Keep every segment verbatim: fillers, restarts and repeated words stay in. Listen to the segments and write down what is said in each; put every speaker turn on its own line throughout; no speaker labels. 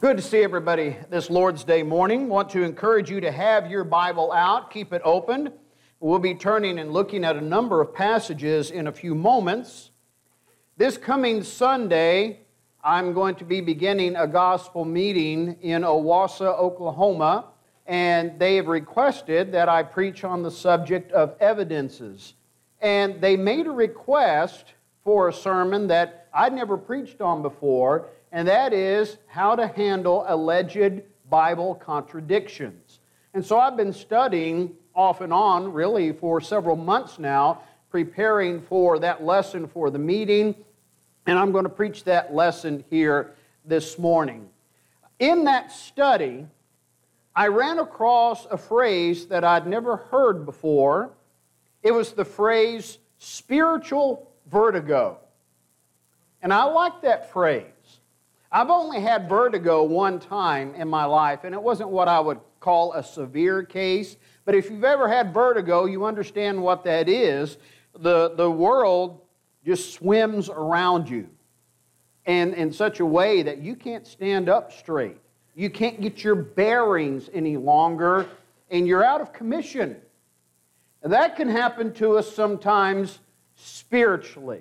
Good to see everybody this Lord's Day morning. Want to encourage you to have your Bible out, keep it open. We'll be turning and looking at a number of passages in a few moments. This coming Sunday, I'm going to be beginning a gospel meeting in Owasso, Oklahoma, and they have requested that I preach on the subject of evidences. And they made a request for a sermon that I'd never preached on before, and that is how to handle alleged Bible contradictions. And so I've been studying off and on, really, for several months now, preparing for that lesson for the meeting, and I'm going to preach that lesson here this morning. In that study, I ran across a phrase that I'd never heard before. It was the phrase, spiritual vertigo. And I like that phrase. I've only had vertigo one time in my life, and it wasn't what I would call a severe case. But if you've ever had vertigo, you understand what that is. The, the world just swims around you and in such a way that you can't stand up straight. You can't get your bearings any longer, and you're out of commission. And that can happen to us sometimes spiritually.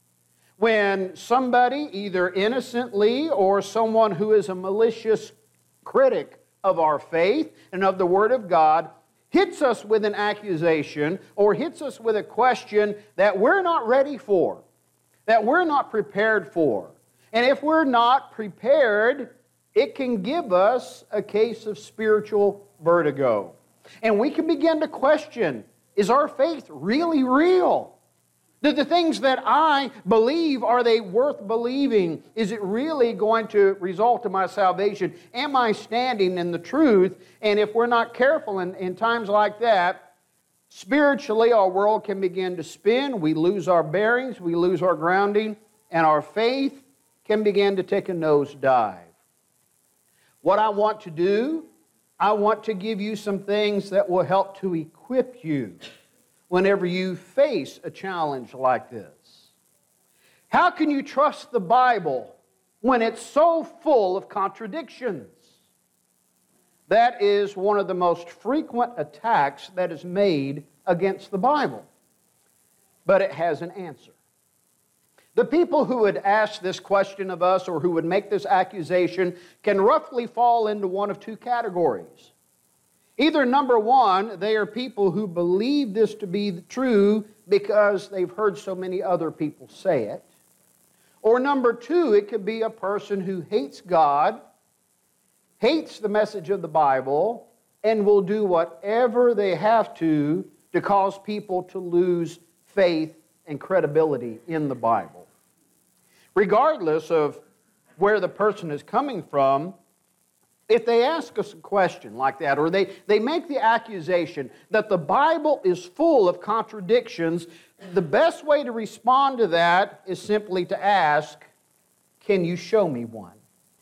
When somebody, either innocently or someone who is a malicious critic of our faith and of the Word of God, hits us with an accusation or hits us with a question that we're not ready for, that we're not prepared for. And if we're not prepared, it can give us a case of spiritual vertigo. And we can begin to question, is our faith really real? Do the things that I believe, are they worth believing? Is it really going to result in my salvation? Am I standing in the truth? And if we're not careful in, in times like that, spiritually our world can begin to spin. We lose our bearings, we lose our grounding, and our faith can begin to take a nosedive. What I want to do, I want to give you some things that will help to equip you whenever you face a challenge like this. How can you trust the Bible when it's so full of contradictions? That is one of the most frequent attacks that is made against the Bible. But it has an answer. The people who would ask this question of us or who would make this accusation can roughly fall into one of two categories. Either, number one, they are people who believe this to be true because they've heard so many other people say it. Or number two, it could be a person who hates God, hates the message of the Bible, and will do whatever they have to to cause people to lose faith and credibility in the Bible. Regardless of where the person is coming from, if they ask us a question like that, or they, they make the accusation that the Bible is full of contradictions, the best way to respond to that is simply to ask, can you show me one?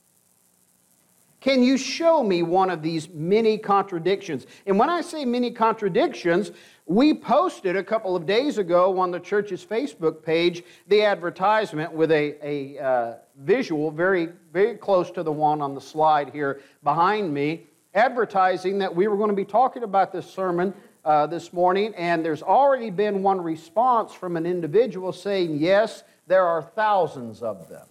Can you show me one of these many contradictions? And when I say many contradictions, we posted a couple of days ago on the church's Facebook page the advertisement with a, a uh, visual very, very close to the one on the slide here behind me, advertising that we were going to be talking about this sermon uh, this morning, and there's already been one response from an individual saying, yes, there are thousands of them.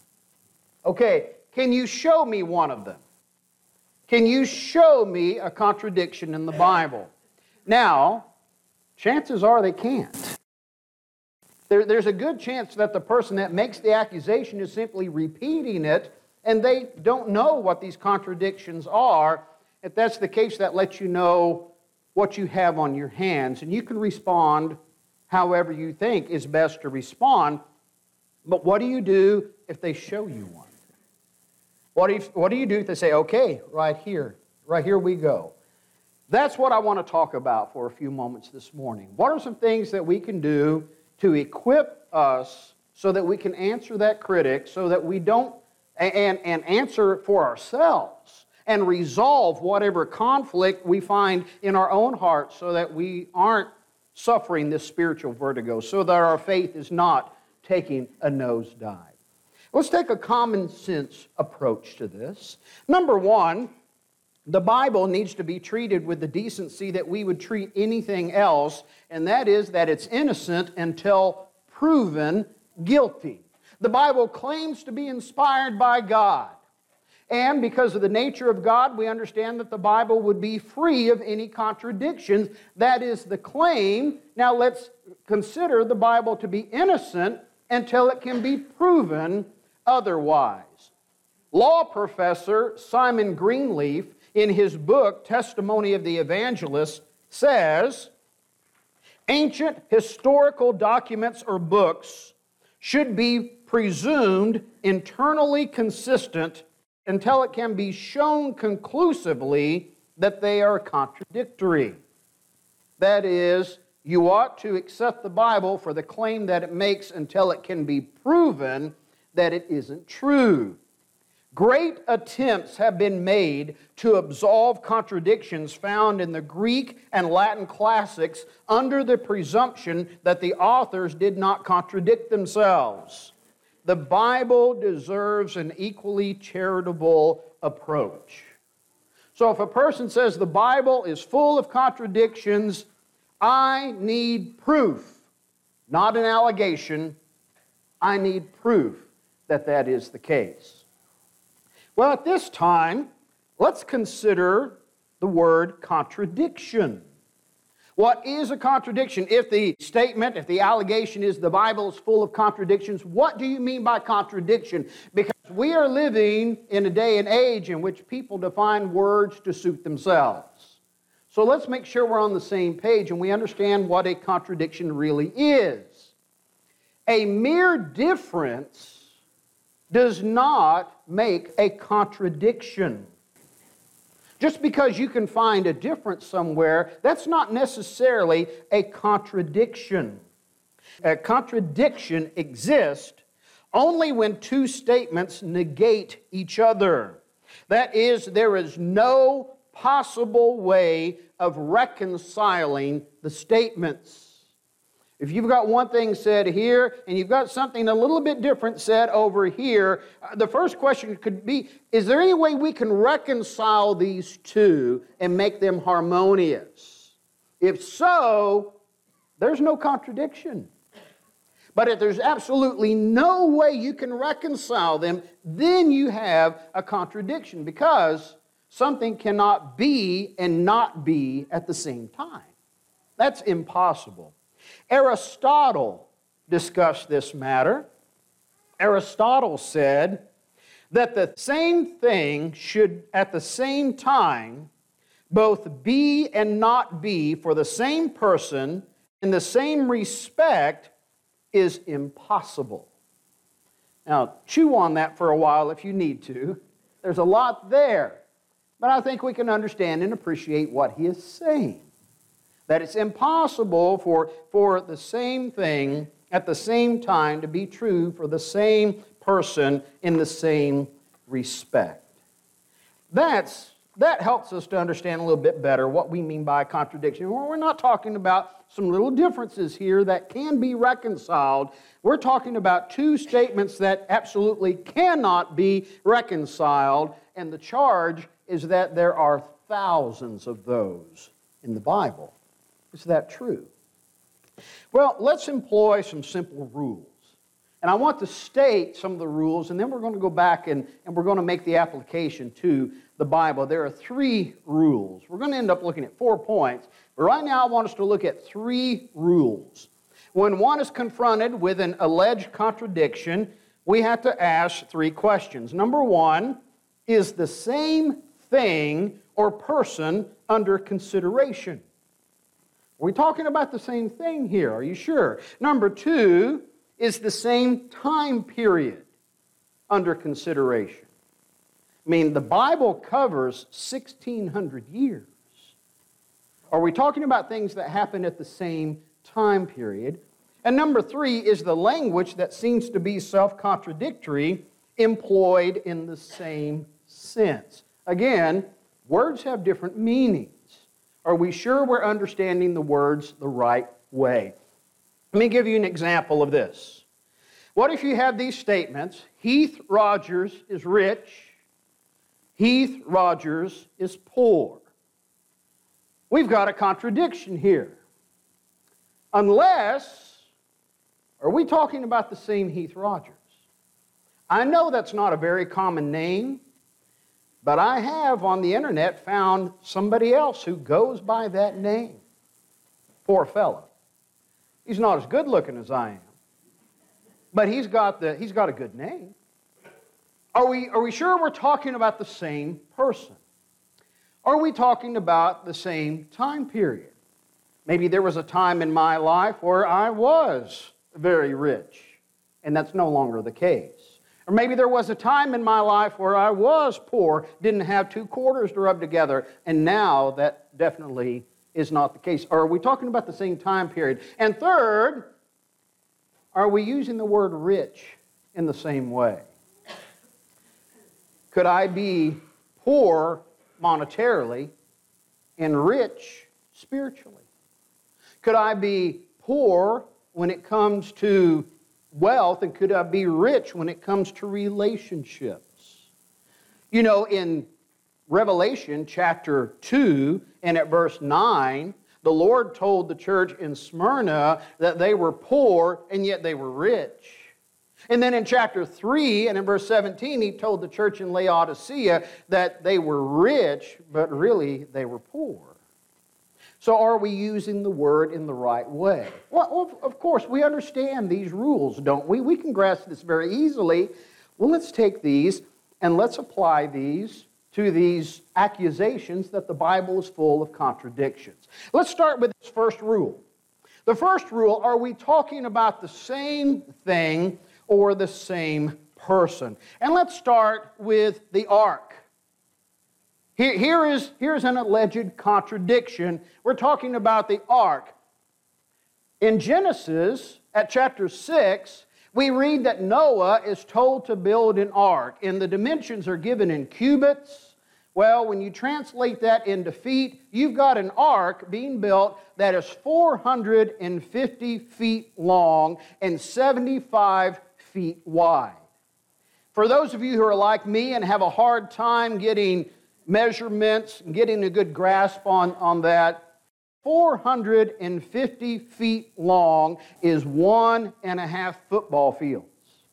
Okay, can you show me one of them? Can you show me a contradiction in the Bible? Now, chances are they can't. There, there's a good chance that the person that makes the accusation is simply repeating it, and they don't know what these contradictions are. If that's the case, that lets you know what you have on your hands, and you can respond however you think is best to respond. But what do you do if they show you one? What do you, what do you do if they say, okay, right here, right here we go? That's what I want to talk about for a few moments this morning. What are some things that we can do to equip us so that we can answer that critic, so that we don't, and, and answer for ourselves and resolve whatever conflict we find in our own hearts so that we aren't suffering this spiritual vertigo, so that our faith is not taking a nosedive. Let's take a common sense approach to this. Number one, the Bible needs to be treated with the decency that we would treat anything else, and that is that it's innocent until proven guilty. The Bible claims to be inspired by God. And because of the nature of God, we understand that the Bible would be free of any contradictions. That is the claim. Now let's consider the Bible to be innocent until it can be proven otherwise. Law professor Simon Greenleaf, in his book, Testimony of the Evangelist, says, ancient historical documents or books should be presumed internally consistent until it can be shown conclusively that they are contradictory. That is, you ought to accept the Bible for the claim that it makes until it can be proven that it isn't true. Great attempts have been made to absolve contradictions found in the Greek and Latin classics under the presumption that the authors did not contradict themselves. The Bible deserves an equally charitable approach. So if a person says the Bible is full of contradictions, I need proof, not an allegation. I need proof that that is the case. Well, at this time, let's consider the word contradiction. What is a contradiction? If the statement, if the allegation is the Bible is full of contradictions, what do you mean by contradiction? Because we are living in a day and age in which people define words to suit themselves. So let's make sure we're on the same page and we understand what a contradiction really is. A mere difference does not make a contradiction. Just because you can find a difference somewhere, that's not necessarily a contradiction. A contradiction exists only when two statements negate each other. That is, there is no possible way of reconciling the statements. If you've got one thing said here and you've got something a little bit different said over here, the first question could be, is there any way we can reconcile these two and make them harmonious? If so, there's no contradiction. But if there's absolutely no way you can reconcile them, then you have a contradiction because something cannot be and not be at the same time. That's impossible. Aristotle discussed this matter. Aristotle said that the same thing should at the same time both be and not be for the same person in the same respect is impossible. Now, chew on that for a while if you need to. There's a lot there, but I think we can understand and appreciate what he is saying. That it's impossible for, for the same thing at the same time to be true for the same person in the same respect. That's, that helps us to understand a little bit better what we mean by contradiction. We're not talking about some little differences here that can be reconciled. We're talking about two statements that absolutely cannot be reconciled, and the charge is that there are thousands of those in the Bible. Is that true? Well, let's employ some simple rules. And I want to state some of the rules, and then we're going to go back and, and we're going to make the application to the Bible. There are three rules. We're going to end up looking at four points, but right now I want us to look at three rules. When one is confronted with an alleged contradiction, we have to ask three questions. Number one, is the same thing or person under consideration? Are we talking about the same thing here? Are you sure? Number two, is the same time period under consideration? I mean, the Bible covers sixteen hundred years. Are we talking about things that happen at the same time period? And number three, is the language that seems to be self-contradictory employed in the same sense? Again, words have different meanings. Are we sure we're understanding the words the right way? Let me give you an example of this. What if you have these statements? Heath Rogers is rich. Heath Rogers is poor. We've got a contradiction here. Unless, are we talking about the same Heath Rogers? I know that's not a very common name, but I have on the internet found somebody else who goes by that name. Poor fellow. He's not as good looking as I am, but he's got the he's got a good name. Are we are we sure we're talking about the same person? Are we talking about the same time period? Maybe there was a time in my life where I was very rich, and that's no longer the case. Or maybe there was a time in my life where I was poor, didn't have two quarters to rub together, and now that definitely is not the case. Or are we talking about the same time period? And third, are we using the word rich in the same way? Could I be poor monetarily and rich spiritually? Could I be poor when it comes to wealth, and could I be rich when it comes to relationships? You know, in Revelation chapter two and at verse nine, the Lord told the church in Smyrna that they were poor and yet they were rich. And then in chapter three and in verse seventeen, He told the church in Laodicea that they were rich, but really they were poor. So are we using the word in the right way? Well, of course, we understand these rules, don't we? We can grasp this very easily. Well, let's take these and let's apply these to these accusations that the Bible is full of contradictions. Let's start with this first rule. The first rule, are we talking about the same thing or the same person? And let's start with the ark. Here, here is, here's an alleged contradiction. We're talking about the ark. In Genesis, at chapter six, we read that Noah is told to build an ark, and the dimensions are given in cubits. Well, when you translate that into feet, you've got an ark being built that is four hundred fifty feet long and seventy-five feet wide. For those of you who are like me and have a hard time getting measurements and getting a good grasp on, on that, four hundred fifty feet long is one and a half football fields.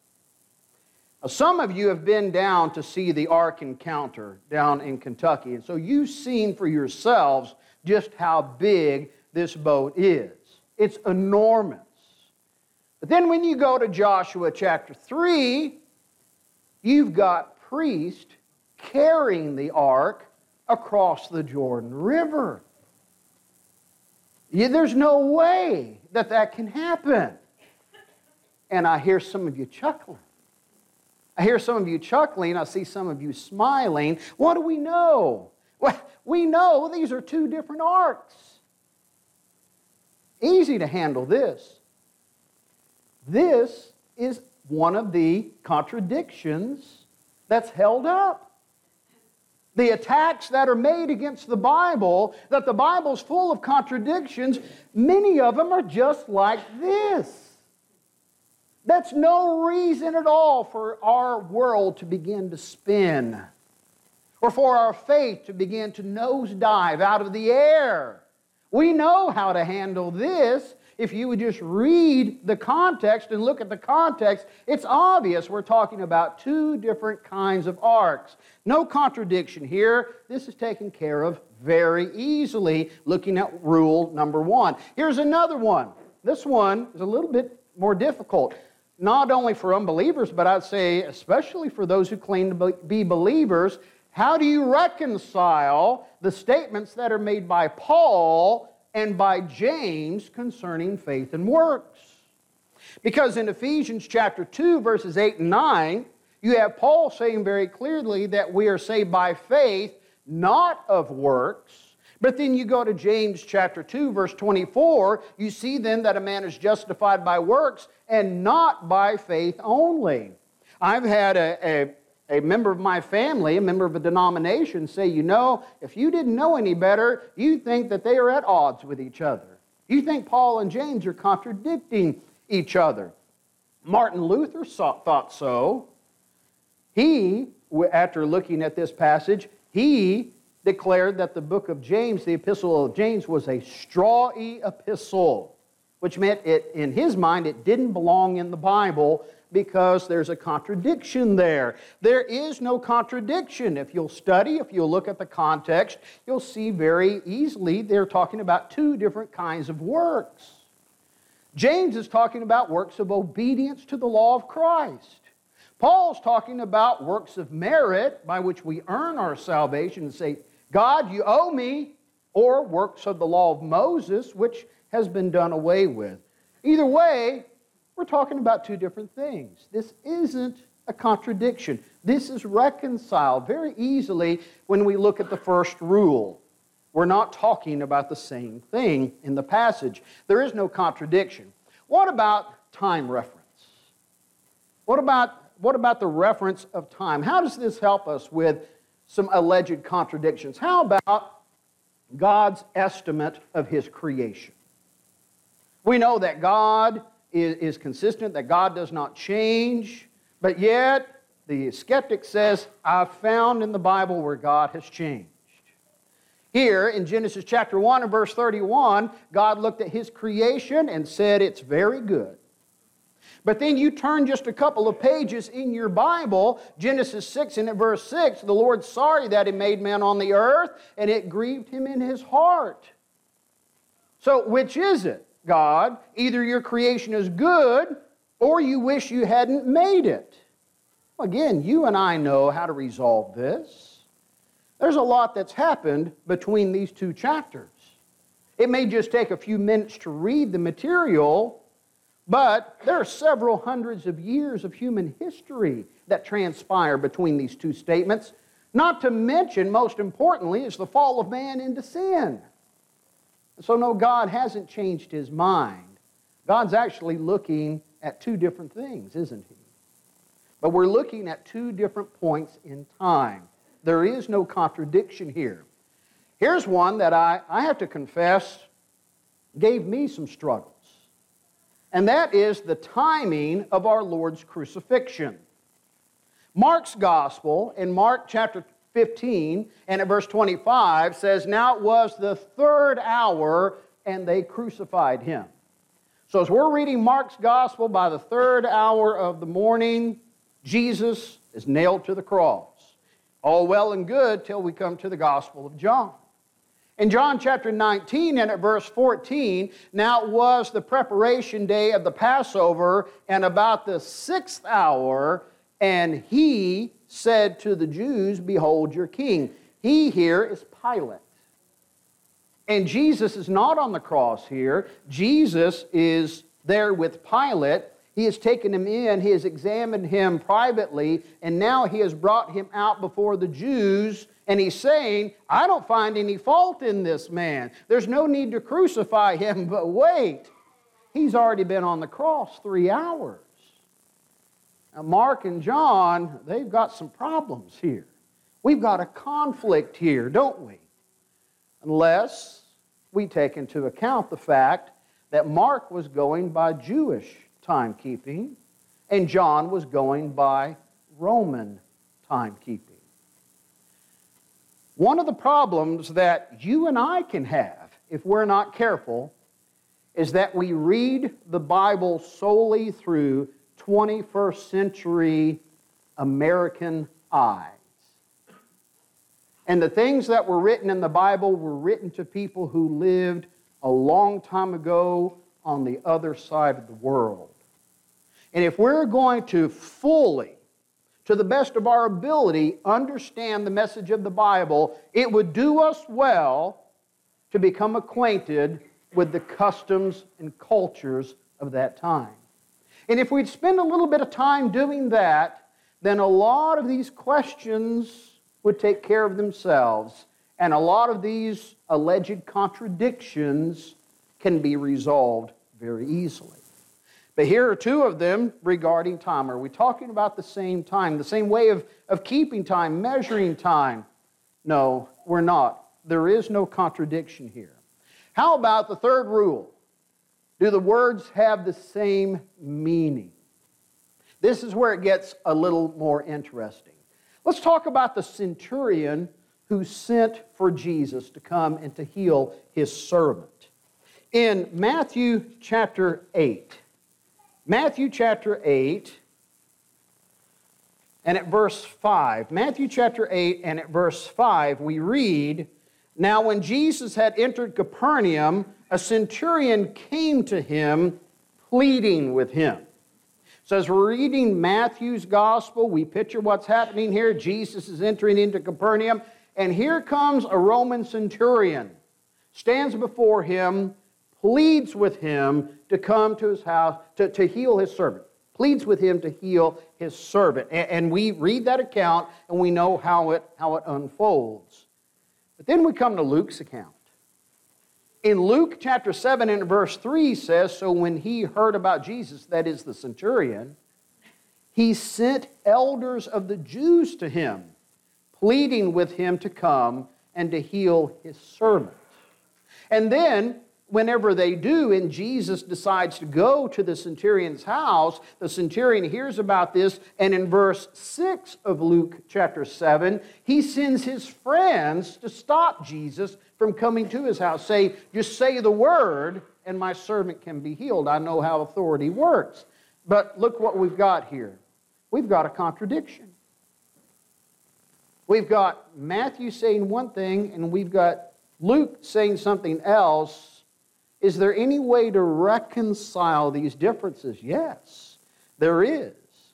Now, some of you have been down to see the Ark Encounter down in Kentucky, and so you've seen for yourselves just how big this boat is. It's enormous. But then when you go to Joshua chapter three, you've got priests carrying the ark across the Jordan River. Yeah, there's no way that that can happen. And I hear some of you chuckling. I hear some of you chuckling. I see some of you smiling. What do we know? Well, we know these are two different arks. Easy to handle this. This is one of the contradictions that's held up. The attacks that are made against the Bible, that the Bible's full of contradictions, many of them are just like this. That's no reason at all for our world to begin to spin, or for our faith to begin to nosedive out of the air. We know how to handle this. If you would just read the context and look at the context, it's obvious we're talking about two different kinds of arks. No contradiction here. This is taken care of very easily looking at rule number one. Here's another one. This one is a little bit more difficult, not only for unbelievers, but I'd say especially for those who claim to be believers. How do you reconcile the statements that are made by Paul and by James concerning faith and works? Because in Ephesians chapter two, verses eight and nine, you have Paul saying very clearly that we are saved by faith, not of works. But then you go to James chapter two, verse twenty-four, you see then that a man is justified by works and not by faith only. I've had a, a A member of my family, a member of a denomination, say, you know, if you didn't know any better, you'd think that they are at odds with each other. You think Paul and James are contradicting each other. Martin Luther saw, thought so. He, after looking at this passage, he declared that the book of James, the epistle of James, was a strawy epistle, which meant it, in his mind, it didn't belong in the Bible because there's a contradiction there. There is no contradiction. If you'll study, if you'll look at the context, you'll see very easily they're talking about two different kinds of works. James is talking about works of obedience to the law of Christ. Paul's talking about works of merit by which we earn our salvation and say, God, you owe me, or works of the law of Moses, which has been done away with. Either way, we're talking about two different things. This isn't a contradiction. This is reconciled very easily when we look at the first rule. We're not talking about the same thing in the passage. There is no contradiction. What about time reference? What about, what about the reference of time? How does this help us with some alleged contradictions? How about God's estimate of His creation? We know that God is, is consistent, that God does not change, but yet the skeptic says, I've found in the Bible where God has changed. Here in Genesis chapter one and verse thirty-one, God looked at His creation and said it's very good. But then you turn just a couple of pages in your Bible, Genesis six and at verse six, the Lord's sorry that He made man on the earth, and it grieved Him in His heart. So which is it, God? Either your creation is good, or you wish you hadn't made it. Again, you and I know how to resolve this. There's a lot that's happened between these two chapters. It may just take a few minutes to read the material, but there are several hundreds of years of human history that transpire between these two statements. Not to mention, most importantly, is the fall of man into sin. So no, God hasn't changed His mind. God's actually looking at two different things, isn't He? But we're looking at two different points in time. There is no contradiction here. Here's one that I, I have to confess gave me some struggles. And that is the timing of our Lord's crucifixion. Mark's gospel in Mark chapter fifteen and at verse twenty-five says, now it was the third hour and they crucified Him. So as we're reading Mark's gospel, by the third hour of the morning, Jesus is nailed to the cross. All well and good till we come to the Gospel of John. In John chapter nineteen and at verse fourteen, now it was the preparation day of the Passover and about the sixth hour, and He said to the Jews, behold your king. He here is Pilate. And Jesus is not on the cross here. Jesus is there with Pilate. He has taken him in, he has examined him privately, and now he has brought him out before the Jews, and he's saying, I don't find any fault in this man. There's no need to crucify him, but wait, he's already been on the cross three hours. Now, Mark and John, they've got some problems here. We've got a conflict here, don't we? Unless we take into account the fact that Mark was going by Jewish timekeeping, and John was going by Roman timekeeping. One of the problems that you and I can have, if we're not careful, is that we read the Bible solely through twenty-first century American eyes. And the things that were written in the Bible were written to people who lived a long time ago on the other side of the world. And if we're going to fully, to the best of our ability, understand the message of the Bible, it would do us well to become acquainted with the customs and cultures of that time. And if we'd spend a little bit of time doing that, then a lot of these questions would take care of themselves, and a lot of these alleged contradictions can be resolved very easily. But here are two of them regarding time. Are we talking about the same time, the same way of, of keeping time, measuring time? No, we're not. There is no contradiction here. How about the third rule? Do the words have the same meaning? This is where it gets a little more interesting. Let's talk about the centurion who sent for Jesus to come and to heal his servant. In Matthew chapter eight, Matthew chapter eight, and at verse five, Matthew chapter eight and at verse five, we read, "Now when Jesus had entered Capernaum, a centurion came to him, pleading with him." So as we're reading Matthew's gospel, we picture what's happening here. Jesus is entering into Capernaum, and here comes a Roman centurion, stands before him, pleads with him to come to his house to, to heal his servant. Pleads with him to heal his servant. And, and we read that account, and we know how it, how it unfolds. But then we come to Luke's account. In Luke chapter seven and verse three says, "So when he heard about Jesus," that is the centurion, "he sent elders of the Jews to him, pleading with him to come and to heal his servant." And then, whenever they do, and Jesus decides to go to the centurion's house, the centurion hears about this, and in verse six of Luke chapter seven, he sends his friends to stop Jesus from coming to his house. Say, "Just say the word, and my servant can be healed." I know how authority works. But look what we've got here. We've got a contradiction. We've got Matthew saying one thing, and we've got Luke saying something else. Is there any way to reconcile these differences? Yes, there is.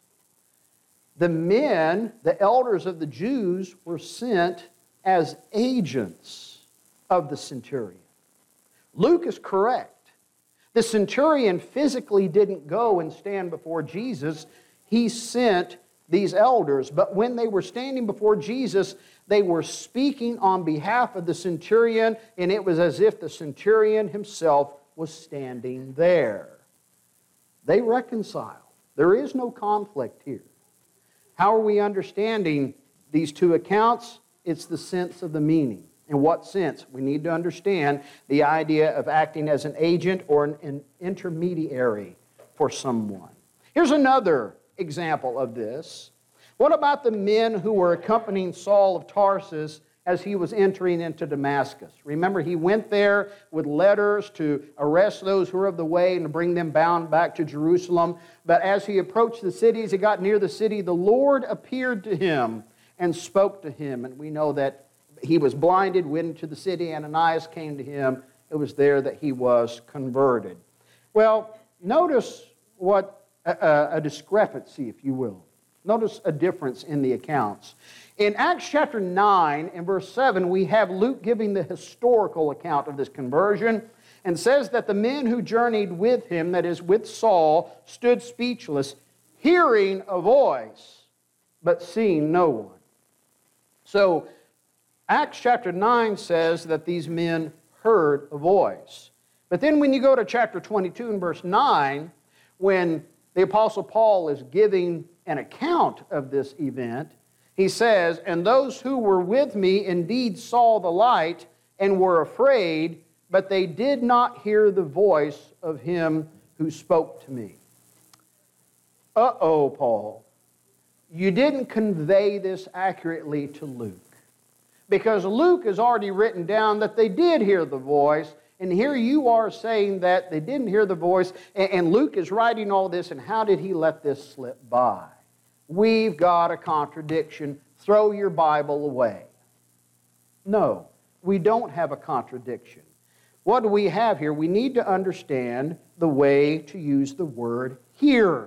The men, the elders of the Jews, were sent as agents of the centurion. Luke is correct. The centurion physically didn't go and stand before Jesus. He sent these elders, but when they were standing before Jesus, they were speaking on behalf of the centurion, and it was as if the centurion himself was standing there. They reconcile. There is no conflict here. How are we understanding these two accounts? It's the sense of the meaning. In what sense? We need to understand the idea of acting as an agent or an, an intermediary for someone. Here's another example of this. What about the men who were accompanying Saul of Tarsus as he was entering into Damascus? Remember, he went there with letters to arrest those who were of the way and to bring them bound back to Jerusalem. But as he approached the city, as he got near the city, the Lord appeared to him and spoke to him. And we know that he was blinded, went into the city, Ananias came to him. It was there that he was converted. Well, notice what a, a discrepancy, if you will. Notice a difference in the accounts. In Acts chapter nine and verse seven, we have Luke giving the historical account of this conversion and says that the men who journeyed with him, that is with Saul, stood speechless, hearing a voice, but seeing no one. So, Acts chapter nine says that these men heard a voice. But then when you go to chapter twenty-two and verse nine, when the Apostle Paul is giving an account of this event, he says, "And those who were with me indeed saw the light and were afraid, but they did not hear the voice of him who spoke to me." Uh-oh, Paul. You didn't convey this accurately to Luke. Because Luke has already written down that they did hear the voice, and here you are saying that they didn't hear the voice, and Luke is writing all this, and how did he let this slip by? We've got a contradiction. Throw your Bible away. No, we don't have a contradiction. What do we have here? We need to understand the way to use the word hear.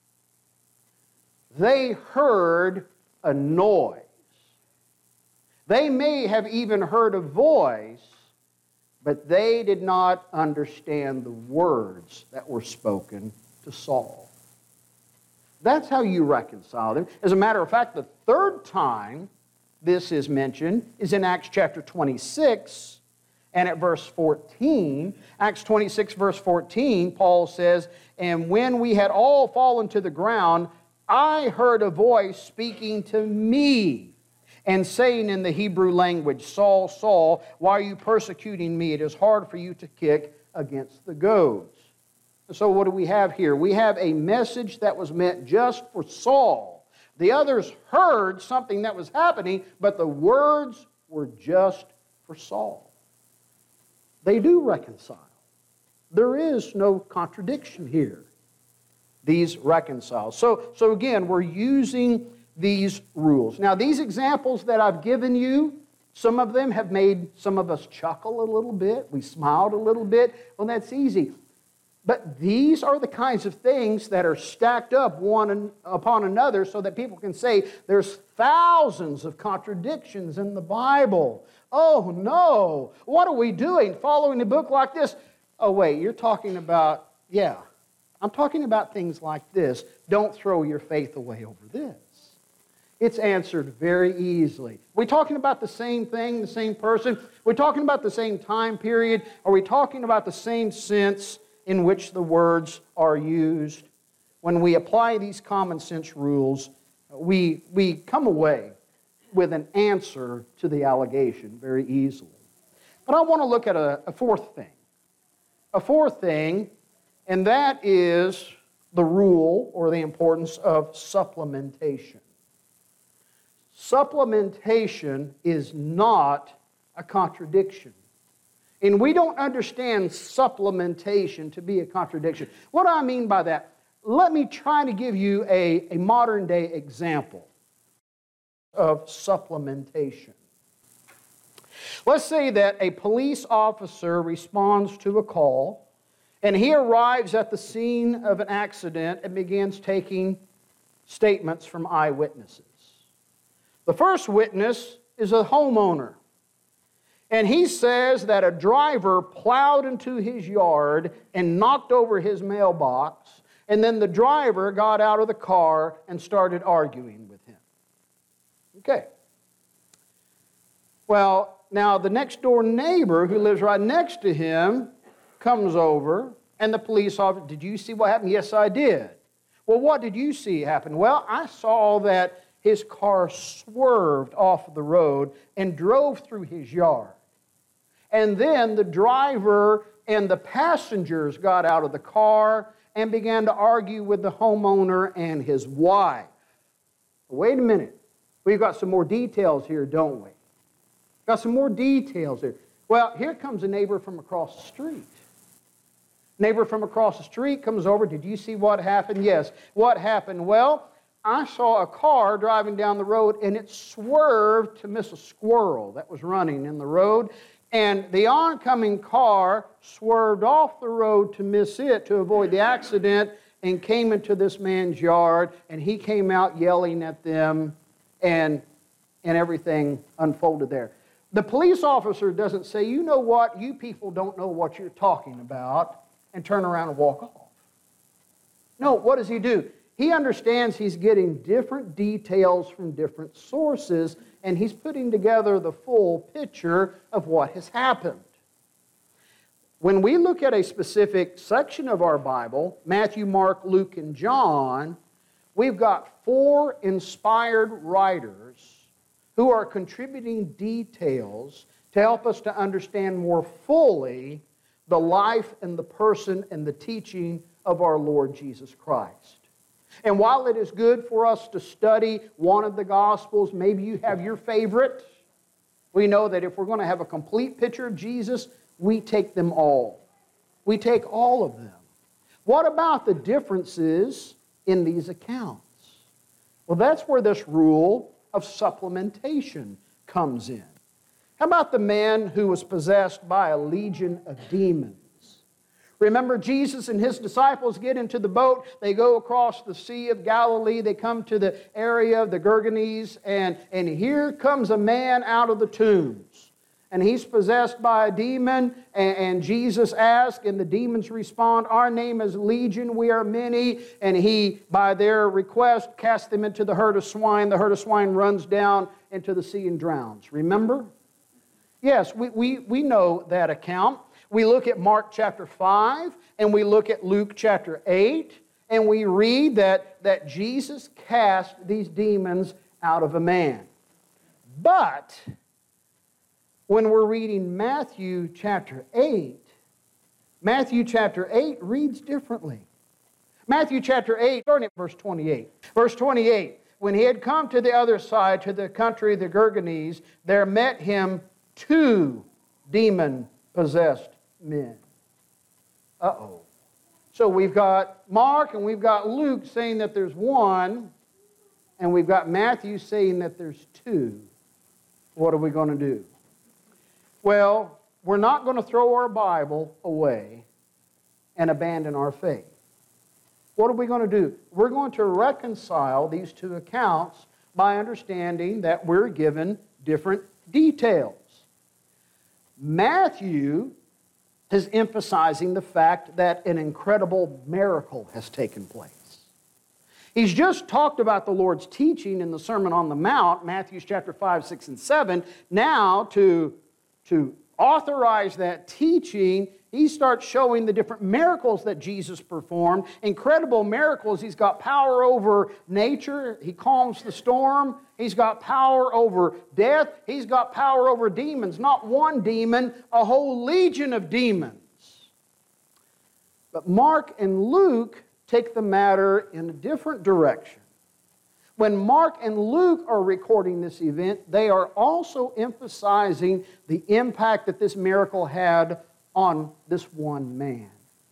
They heard a noise. They may have even heard a voice, but they did not understand the words that were spoken to Saul. That's how you reconcile them. As a matter of fact, the third time this is mentioned is in Acts chapter twenty-six and at verse fourteen. Acts twenty-six, verse fourteen, Paul says, "And when we had all fallen to the ground, I heard a voice speaking to me, and saying in the Hebrew language, 'Saul, Saul, why are you persecuting me? It is hard for you to kick against the goads.'" so what do we have here? We have a message that was meant just for Saul. The others heard something that was happening, but the words were just for Saul. They do reconcile. There is no contradiction here. These reconcile. So, so again, we're using these rules. Now, these examples that I've given you, some of them have made some of us chuckle a little bit. We smiled a little bit. Well, that's easy. But these are the kinds of things that are stacked up one upon another so that people can say there's thousands of contradictions in the Bible. Oh, no. What are we doing following a book like this? Oh, wait, you're talking about, yeah, I'm talking about things like this. Don't throw your faith away over this. It's answered very easily. Are we talking about the same thing, the same person? Are we talking about the same time period? Are we talking about the same sense in which the words are used? When we apply these common sense rules, we, we come away with an answer to the allegation very easily. But I want to look at a, a fourth thing. A fourth thing, and that is the rule or the importance of supplementation. Supplementation is not a contradiction. And we don't understand supplementation to be a contradiction. What do I mean by that? Let me try to give you a, a modern day example of supplementation. Let's say that a police officer responds to a call, and he arrives at the scene of an accident and begins taking statements from eyewitnesses. The first witness is a homeowner, and he says that a driver plowed into his yard and knocked over his mailbox, and then the driver got out of the car and started arguing with him. Okay. Well, now the next door neighbor who lives right next to him comes over, and the police officer, did you see what happened? Yes, I did. Well, what did you see happen? Well, I saw that his car swerved off the road and drove through his yard. And then the driver and the passengers got out of the car and began to argue with the homeowner and his wife. Wait a minute. We've got some more details here, don't we? Got some more details here. Well, here comes a neighbor from across the street. Neighbor from across the street comes over. Did you see what happened? Yes. What happened? Well, I saw a car driving down the road, and it swerved to miss a squirrel that was running in the road. And the oncoming car swerved off the road to miss it, to avoid the accident, and came into this man's yard, and he came out yelling at them, and, and everything unfolded there. The police officer doesn't say, you know what, you people don't know what you're talking about, and turn around and walk off. No, what does he do? He understands he's getting different details from different sources, and he's putting together the full picture of what has happened. When we look at a specific section of our Bible, Matthew, Mark, Luke, and John, we've got four inspired writers who are contributing details to help us to understand more fully the life and the person and the teaching of our Lord Jesus Christ. And while it is good for us to study one of the Gospels, maybe you have your favorite, we know that if we're going to have a complete picture of Jesus, we take them all. We take all of them. What about the differences in these accounts? Well, that's where this rule of supplementation comes in. How about the man who was possessed by a legion of demons? Remember, Jesus and his disciples get into the boat. They go across the Sea of Galilee. They come to the area of the Gergeses, and, and here comes a man out of the tombs. And he's possessed by a demon, and, and Jesus asks, and the demons respond, our name is Legion, we are many. And he, by their request, casts them into the herd of swine. The herd of swine runs down into the sea and drowns. Remember? Yes, we, we, we know that account. We look at Mark chapter five, and we look at Luke chapter eight, and we read that, that Jesus cast these demons out of a man. But when we're reading Matthew chapter eight, Matthew chapter eight reads differently. Matthew chapter eight, starting at verse twenty-eight. Verse twenty-eight, when he had come to the other side, to the country of the Gergenes, there met him two demon-possessed men. Uh-oh. So we've got Mark and we've got Luke saying that there's one, and we've got Matthew saying that there's two. What are we going to do? Well, we're not going to throw our Bible away and abandon our faith. What are we going to do? We're going to reconcile these two accounts by understanding that we're given different details. Matthew is emphasizing the fact that an incredible miracle has taken place. He's just talked about the Lord's teaching in the Sermon on the Mount, Matthew chapter five, six, and seven. Now, to, to authorize that teaching, he starts showing the different miracles that Jesus performed. Incredible miracles. He's got power over nature. He calms the storm. He's got power over death. He's got power over demons. Not one demon, a whole legion of demons. But Mark and Luke take the matter in a different direction. When Mark and Luke are recording this event, they are also emphasizing the impact that this miracle had on this one man.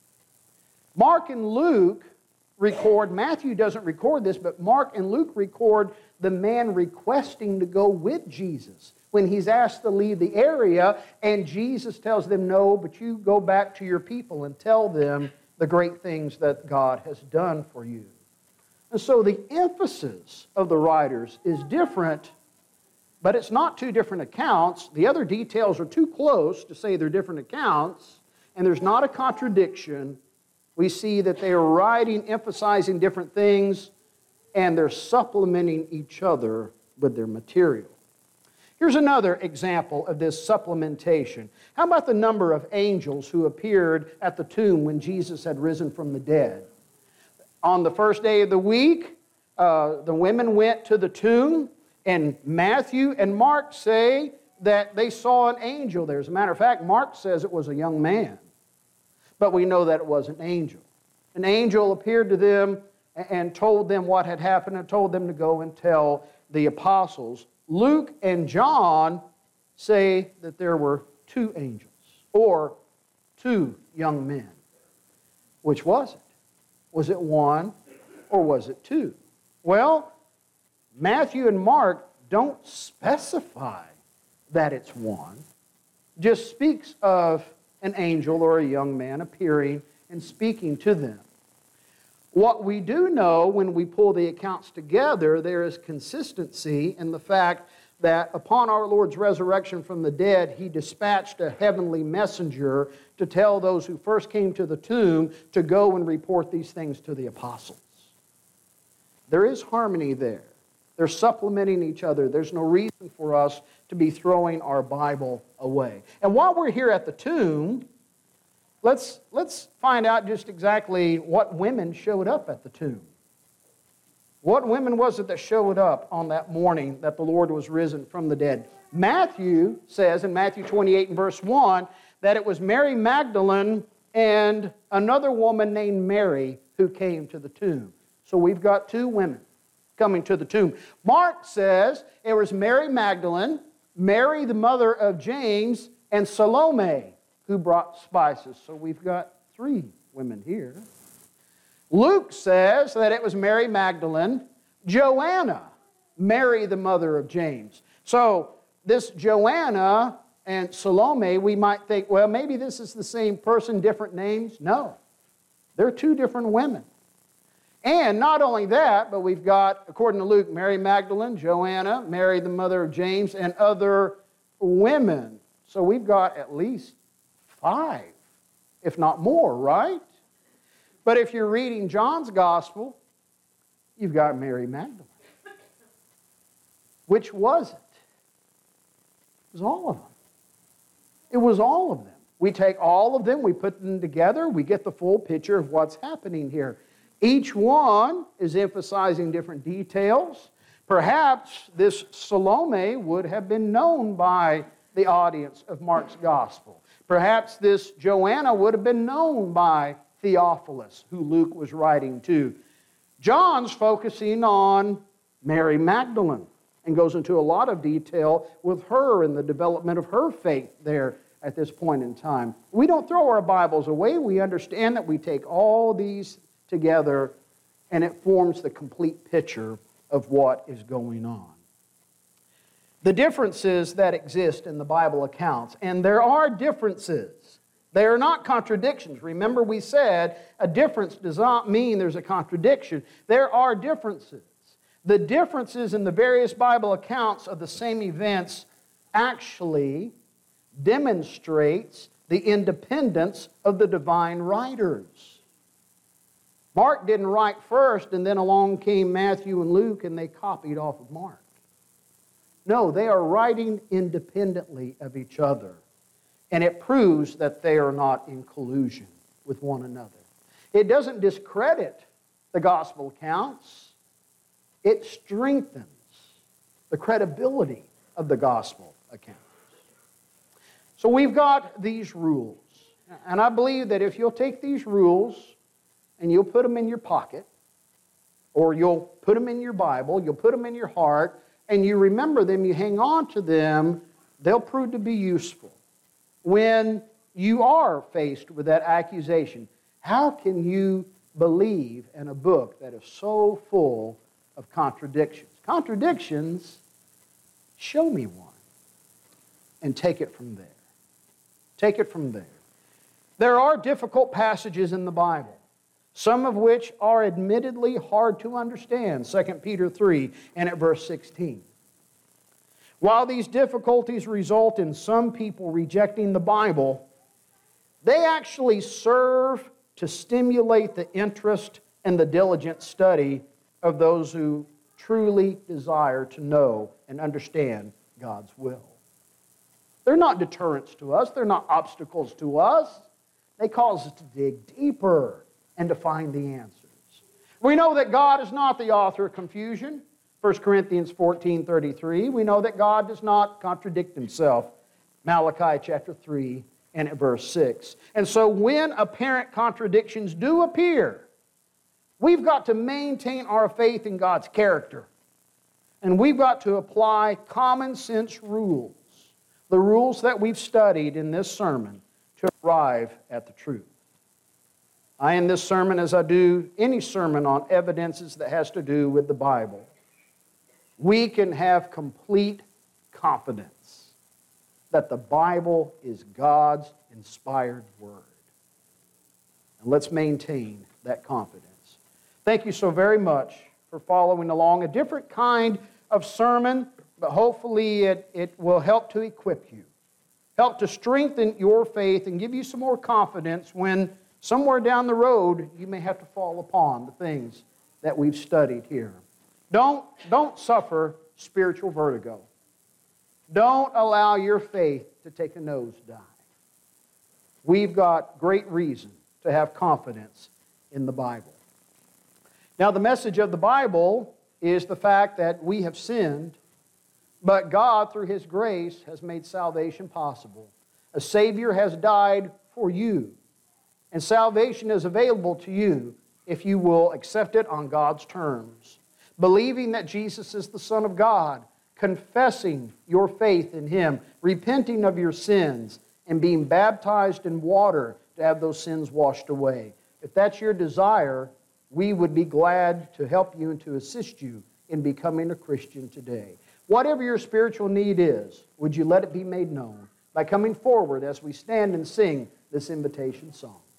Mark and Luke record, Matthew doesn't record this, but Mark and Luke record the man requesting to go with Jesus when he's asked to leave the area, and Jesus tells them, no, but you go back to your people and tell them the great things that God has done for you. And so the emphasis of the writers is different, but it's not two different accounts. The other details are too close to say they're different accounts, and there's not a contradiction. We see that they are writing, emphasizing different things, and they're supplementing each other with their material. Here's another example of this supplementation. How about the number of angels who appeared at the tomb when Jesus had risen from the dead? On the first day of the week, uh, the women went to the tomb, and Matthew and Mark say that they saw an angel there. As a matter of fact, Mark says it was a young man, but we know that it was an angel. An angel appeared to them and told them what had happened and told them to go and tell the apostles. Luke and John say that there were two angels, or two young men. Which was it? Was it one, or was it two? Well, Matthew and Mark don't specify that it's one. Just speaks of an angel or a young man appearing and speaking to them. What we do know when we pull the accounts together, there is consistency in the fact that upon our Lord's resurrection from the dead, He dispatched a heavenly messenger to tell those who first came to the tomb to go and report these things to the apostles. There is harmony there. They're supplementing each other. There's no reason for us to be throwing our Bible away. And while we're here at the tomb, let's, let's find out just exactly what women showed up at the tomb. What women was it that showed up on that morning that the Lord was risen from the dead? Matthew says in Matthew twenty-eight and verse one that it was Mary Magdalene and another woman named Mary who came to the tomb. So we've got two women coming to the tomb. Mark says it was Mary Magdalene, Mary the mother of James, and Salome who brought spices. So we've got three women here. Luke says that it was Mary Magdalene, Joanna, Mary the mother of James. So this Joanna and Salome, we might think, well, maybe this is the same person, different names. No, they're two different women. And not only that, but we've got, according to Luke, Mary Magdalene, Joanna, Mary the mother of James, and other women. So we've got at least five, if not more, right? But if you're reading John's Gospel, you've got Mary Magdalene. Which was it? It was all of them. It was all of them. We take all of them, we put them together, we get the full picture of what's happening here. Each one is emphasizing different details. Perhaps this Salome would have been known by the audience of Mark's Gospel. Perhaps this Joanna would have been known by Theophilus, who Luke was writing to. John's focusing on Mary Magdalene and goes into a lot of detail with her and the development of her faith there at this point in time. We don't throw our Bibles away. We understand that we take all these together and it forms the complete picture of what is going on. The differences that exist in the Bible accounts, and there are differences. They are not contradictions. Remember, we said a difference does not mean there's a contradiction. There are differences. The differences in the various Bible accounts of the same events actually demonstrates the independence of the divine writers. Mark didn't write first, and then along came Matthew and Luke, and they copied off of Mark. No, they are writing independently of each other. And it proves that they are not in collusion with one another. It doesn't discredit the gospel accounts. It strengthens the credibility of the gospel accounts. So we've got these rules. And I believe that if you'll take these rules and you'll put them in your pocket, or you'll put them in your Bible, you'll put them in your heart, and you remember them, you hang on to them, they'll prove to be useful. When you are faced with that accusation, how can you believe in a book that is so full of contradictions? Contradictions, show me one. And take it from there. Take it from there. There are difficult passages in the Bible, some of which are admittedly hard to understand. Second Peter three and at verse sixteen. While these difficulties result in some people rejecting the Bible, they actually serve to stimulate the interest and the diligent study of those who truly desire to know and understand God's will. They're not deterrents to us. They're not obstacles to us. They cause us to dig deeper and to find the answers. We know that God is not the author of confusion. First Corinthians fourteen thirty-three. We know that God does not contradict himself. Malachi chapter three and at verse six. And so when apparent contradictions do appear, we've got to maintain our faith in God's character. And we've got to apply common sense rules, the rules that we've studied in this sermon, to arrive at the truth. I end this sermon as I do any sermon on evidences that has to do with the Bible. We can have complete confidence that the Bible is God's inspired word. And let's maintain that confidence. Thank you so very much for following along. A different kind of sermon, but hopefully it, it will help to equip you, help to strengthen your faith and give you some more confidence when somewhere down the road you may have to fall upon the things that we've studied here. Don't, don't suffer spiritual vertigo. Don't allow your faith to take a nosedive. We've got great reason to have confidence in the Bible. Now, the message of the Bible is the fact that we have sinned, but God, through His grace, has made salvation possible. A Savior has died for you, and salvation is available to you if you will accept it on God's terms. Believing that Jesus is the Son of God, confessing your faith in Him, repenting of your sins, and being baptized in water to have those sins washed away. If that's your desire, we would be glad to help you and to assist you in becoming a Christian today. Whatever your spiritual need is, would you let it be made known by coming forward as we stand and sing this invitation song?